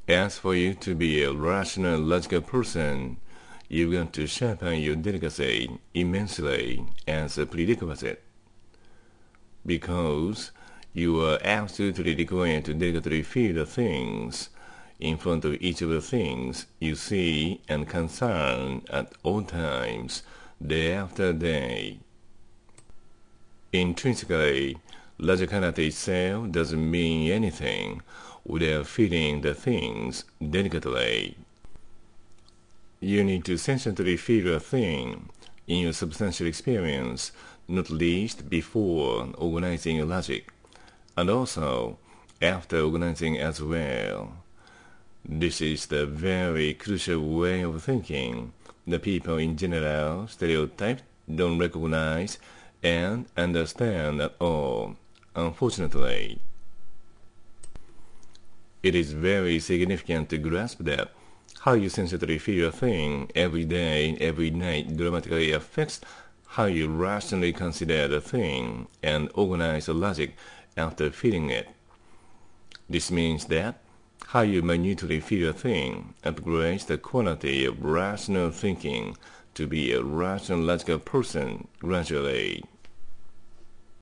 As for you to be a rational, logical person, you've got to sharpen your delicacy immensely as a prerequisite. Because you are absolutely required to delicately feel the things in front of each of the things you see and concern at all times, day after day. Intrinsically, logicality itself doesn't mean anything without feeling the things delicately. You need to sensibly feel a thing in your substantial experience, not least before organizing your logic, and also after organizing as well. This is the very crucial way of thinking that people in general stereotyped don't recognize and understand at all, unfortunately. It is very significant to grasp that how you sensitively feel a thing every day, every night dramatically affects how you rationally consider the thing and organize the logic after feeling it. This means that how you minutely feel a thing upgrades the quality of rational thinking to be a rational logical person gradually.